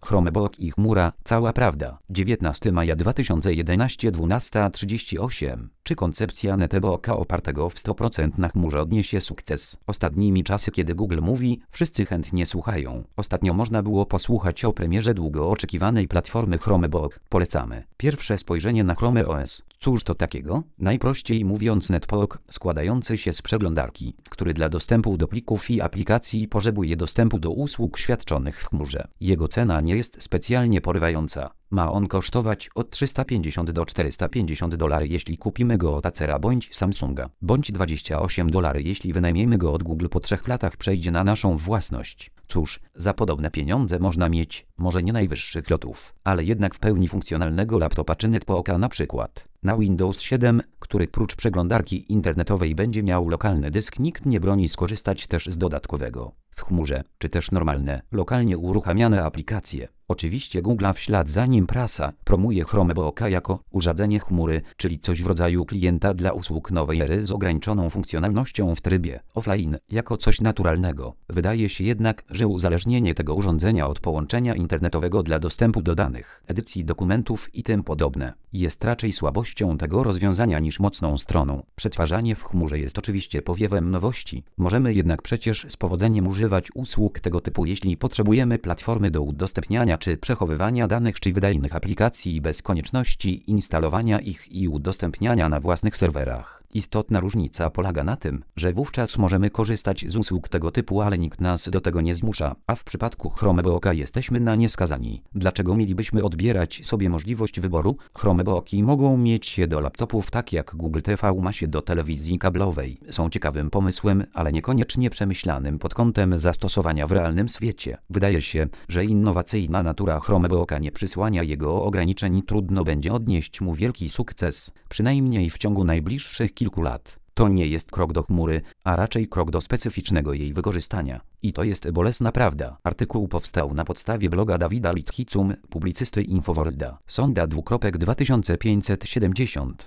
Chromebook i chmura, cała prawda. 19 maja 2011, 12:38. Czy koncepcja Netebooka opartego w 100% na chmurze odniesie sukces? Ostatnimi czasy, kiedy Google mówi, wszyscy chętnie słuchają. Ostatnio można było posłuchać o premierze długo oczekiwanej platformy Chromebook. Polecamy. Pierwsze spojrzenie na Chrome OS. Cóż to takiego? Najprościej mówiąc, Netebook składający się z przeglądarki, który dla dostępu do plików i aplikacji potrzebuje dostępu do usług świadczonych w chmurze. Jego cena nie jest specjalnie porywająca. Ma on kosztować od $350 do $450, jeśli kupimy go od Acera bądź Samsunga, bądź $28, jeśli wynajmiemy go od Google. Po 3 latach przejdzie na naszą własność. Cóż, za podobne pieniądze można mieć, może nie najwyższych lotów, ale jednak w pełni funkcjonalnego laptopa czy netbooka, na przykład na Windows 7, który prócz przeglądarki internetowej będzie miał lokalny dysk. Nikt nie broni skorzystać też z dodatkowego w chmurze, czy też normalne, lokalnie uruchamiane aplikacje. Oczywiście Google w ślad za nim prasa promuje Chromebooka jako urządzenie chmury, czyli coś w rodzaju klienta dla usług nowej ery z ograniczoną funkcjonalnością w trybie offline, jako coś naturalnego. Wydaje się jednak, że uzależnienie tego urządzenia od połączenia internetowego dla dostępu do danych, edycji dokumentów i tym podobne jest raczej słabością tego rozwiązania niż mocną stroną. Przetwarzanie w chmurze jest oczywiście powiewem nowości. Możemy jednak przecież z powodzeniem używać usług tego typu, jeśli potrzebujemy platformy do udostępniania czy przechowywania danych czy wydajnych aplikacji bez konieczności instalowania ich i udostępniania na własnych serwerach. Istotna różnica polega na tym, że wówczas możemy korzystać z usług tego typu, ale nikt nas do tego nie zmusza, a w przypadku Chromebooka jesteśmy na nie skazani. Dlaczego mielibyśmy odbierać sobie możliwość wyboru? Chromebooki mogą mieć się do laptopów tak jak Google TV ma się do telewizji kablowej. Są ciekawym pomysłem, ale niekoniecznie przemyślanym pod kątem zastosowania w realnym świecie. Wydaje się, że innowacyjna natura Chromebooka nie przysłania jego ograniczeń. Trudno będzie odnieść mu wielki sukces, przynajmniej w ciągu najbliższych kilku lat. To nie jest krok do chmury, a raczej krok do specyficznego jej wykorzystania. I to jest bolesna prawda. Artykuł powstał na podstawie bloga Dawida Litthitzum, publicysty Infoworlda. Sonda 2570.